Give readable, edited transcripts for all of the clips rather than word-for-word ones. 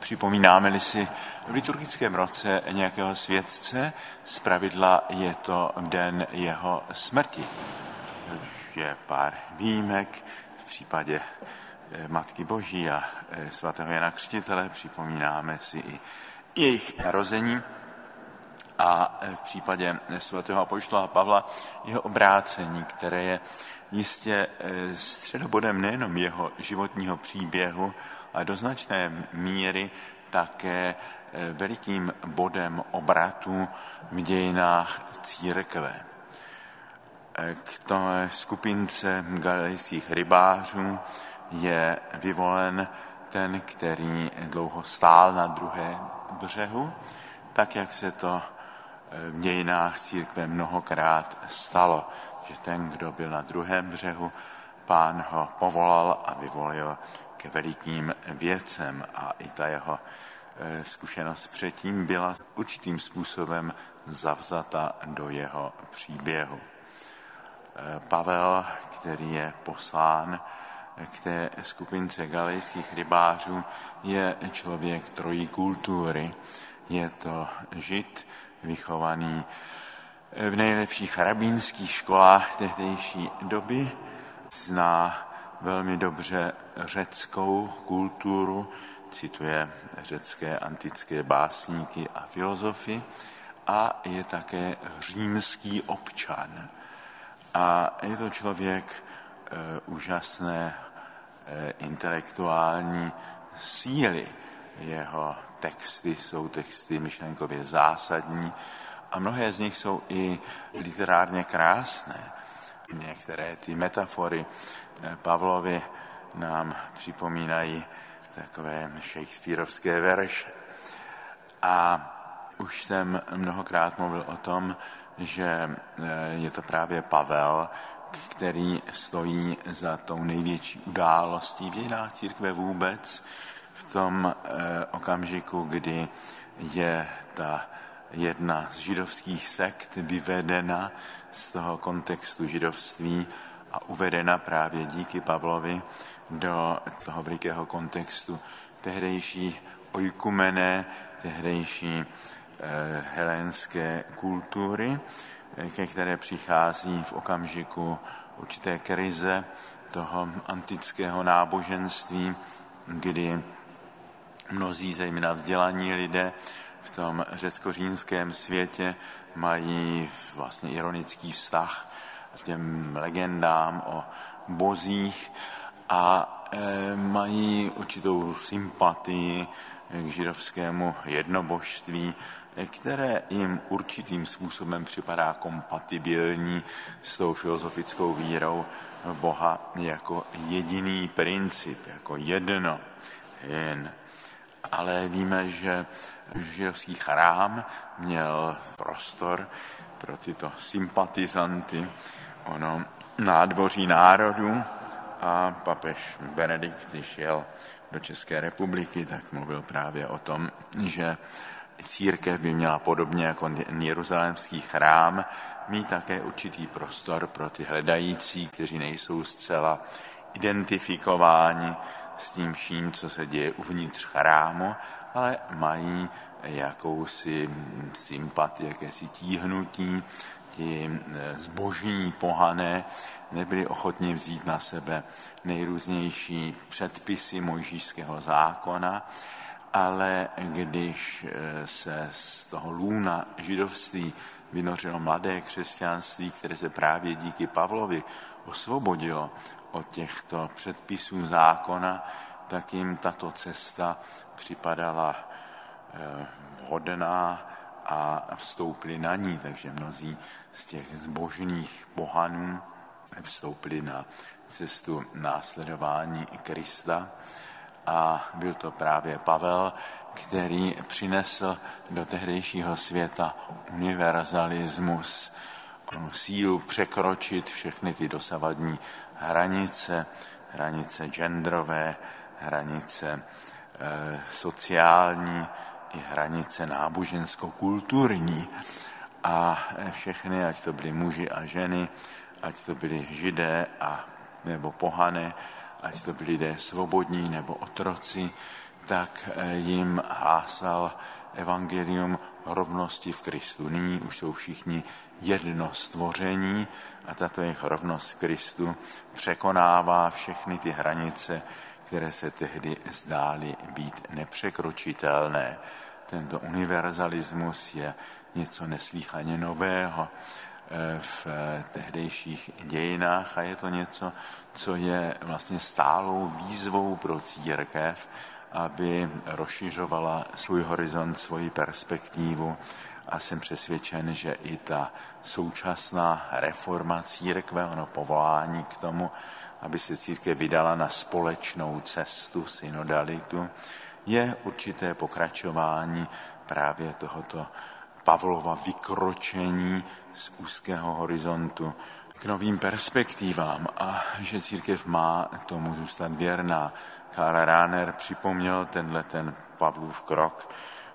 Připomínáme-li si v liturgickém roce nějakého světce, zpravidla je to den jeho smrti. Je pár výjimek, v případě Matky Boží a svatého Jana Křtitele připomínáme si i jejich narození. A v případě svatého apoštola Pavla jeho obrácení, které je jistě středobodem nejenom jeho životního příběhu, ale do značné míry také velikým bodem obratu v dějinách církve. K té skupince galilejských rybářů je vyvolen ten, který dlouho stál na druhém břehu, tak jak se to v dějinách církve mnohokrát stalo, že ten, kdo byl na druhém břehu, Pán ho povolal a vyvolil k velikým věcem a i ta jeho zkušenost předtím byla určitým způsobem zavzata do jeho příběhu. Pavel, který je poslán k té skupince galilejských rybářů, je člověk trojí kultury. Je to Žid, vychovaný v nejlepších rabínských školách tehdejší doby, zná velmi dobře řeckou kulturu, cituje řecké antické básníky a filozofy a je také římský občan. A je to člověk úžasné intelektuální síly. Jeho texty jsou texty myšlenkově zásadní a mnohé z nich jsou i literárně krásné. Některé ty metafory Pavlovy nám připomínají takové shakespearovské verše. A už jsem mnohokrát mluvil o tom, že je to právě Pavel, který stojí za tou největší událostí v dějinách církve vůbec, v tom okamžiku, kdy je ta jedna z židovských sekt vyvedena z toho kontextu židovství a uvedena právě díky Pavlovi do toho velikého kontextu tehdejší oikumené, tehdejší helénské kultury, ke které přichází v okamžiku určité krize toho antického náboženství, kdy mnozí, zejména vzdělaní lidé v tom řecko-římském světě mají vlastně ironický vztah k těm legendám o bozích a mají určitou sympatii k židovskému jednobožství, které jim určitým způsobem připadá kompatibilní s tou filozofickou vírou Boha jako jediný princip, jako jedno, jen. Ale víme, že židovský chrám měl prostor pro tyto sympatizanty, ono nádvoří národů, a papež Benedikt, když jel do České republiky, tak mluvil právě o tom, že církev by měla podobně jako jeruzalémský chrám mít také určitý prostor pro ty hledající, kteří nejsou zcela identifikováni s tím vším, co se děje uvnitř chrámu, ale mají jakousi sympatii, jakési tíhnutí. Ti zbožní pohané nebyli ochotni vzít na sebe nejrůznější předpisy mojžíšského zákona, ale když se z toho lůna židovství vynořilo mladé křesťanství, které se právě díky Pavlovi osvobodilo od těchto předpisů zákona, tak jim tato cesta připadala vhodná a vstoupili na ní. Takže mnozí z těch zbožných pohanů vstoupili na cestu následování Krista. A byl to právě Pavel, který přinesl do tehdejšího světa univerzalismus, sílu překročit všechny ty dosavadní hranice genderové, hranice sociální i hranice nábožensko-kulturní. A všechny, ať to byli muži a ženy, ať to byli židé nebo pohané, ať to byli lidé svobodní nebo otroci, tak jim hlásal evangelium rovnosti v Kristu. Nyní už jsou všichni jedno stvoření a tato jejich rovnost v Kristu překonává všechny ty hranice, které se tehdy zdály být nepřekročitelné. Tento univerzalismus je něco neslýchaně nového v tehdejších dějinách a je to něco, co je vlastně stálou výzvou pro církev, aby rozšiřovala svůj horizont, svoji perspektivu, a jsem přesvědčen, že i ta současná reforma církve, ono povolání k tomu, aby se církev vydala na společnou cestu, synodalitu, je určité pokračování právě tohoto Pavlova vykročení z úzkého horizontu k novým perspektivám a že církev má tomu zůstat věrná. Karl Rahner připomněl ten Pavlův krok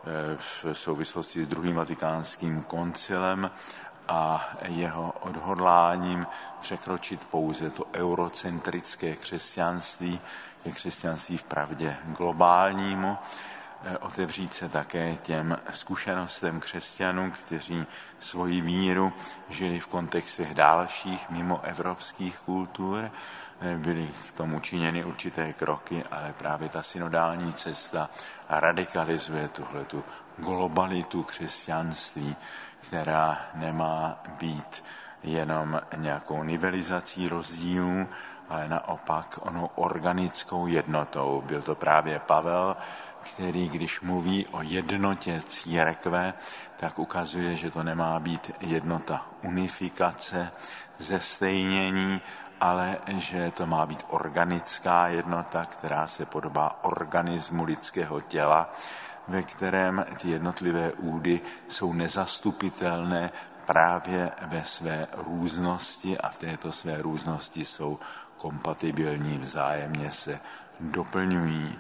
v souvislosti s druhým vatikánským koncilem a jeho odhodláním překročit pouze to eurocentrické křesťanství ke křesťanství vpravdě globálnímu, otevřít se také těm zkušenostem křesťanů, kteří svoji víru žili v kontextech dalších mimoevropských kultur. Byly k tomu činěny určité kroky, ale právě ta synodální cesta radikalizuje tuhletu globalitu křesťanství, která nemá být jenom nějakou nivelizací rozdílů, ale naopak onou organickou jednotou. Byl to právě Pavel, který, když mluví o jednotě církve, tak ukazuje, že to nemá být jednota unifikace, zestejnění, ale že to má být organická jednota, která se podobá organismu lidského těla, ve kterém ty jednotlivé údy jsou nezastupitelné právě ve své různosti a v této své různosti jsou kompatibilní, vzájemně se doplňují.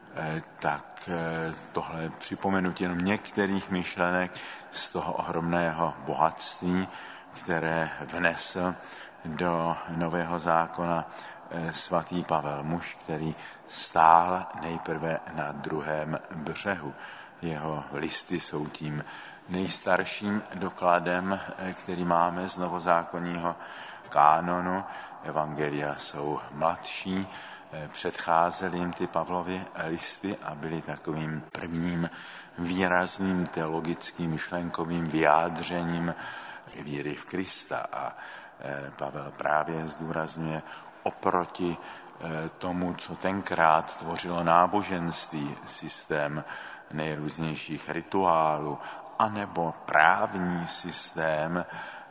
Tak tohle připomenutí jenom některých myšlenek z toho ohromného bohatství, které vnesl do Nového zákona svatý Pavel, muž, který stál nejprve na druhém břehu. Jeho listy jsou tím nejstarším dokladem, který máme z novozákonního kánonu. Evangelia jsou mladší, předcházely jim ty Pavlovy listy a byly takovým prvním výrazným teologickým myšlenkovým vyjádřením víry v Krista. A Pavel právě zdůrazňuje oproti tomu, co tenkrát tvořilo náboženství, systém nejrůznějších rituálů, anebo právní systém,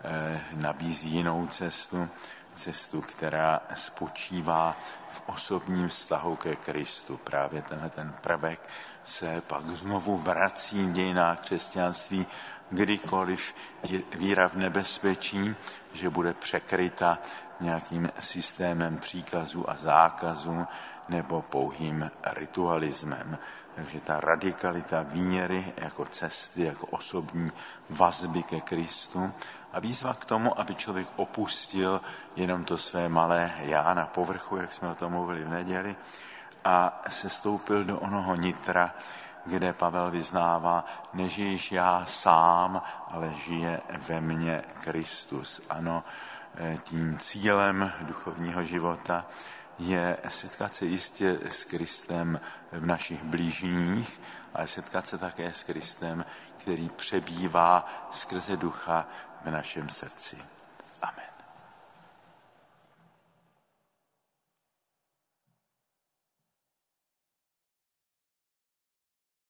nabízí jinou cestu, která spočívá v osobním vztahu ke Kristu. Právě ten prvek se pak znovu vrací v dějinách křesťanství, kdykoliv je víra v nebezpečí, že bude překryta nějakým systémem příkazů a zákazů nebo pouhým ritualismem. Takže ta radikalita víry jako cesty, jako osobní vazby ke Kristu a výzva k tomu, aby člověk opustil jenom to své malé já na povrchu, jak jsme o tom mluvili v neděli, a sestoupil do onoho nitra, kde Pavel vyznává, nežiješ já sám, ale žije ve mně Kristus. Ano, tím cílem duchovního života je setkat se jistě s Kristem v našich blížních, ale setkat se také s Kristem, který přebývá skrze ducha v našem srdci.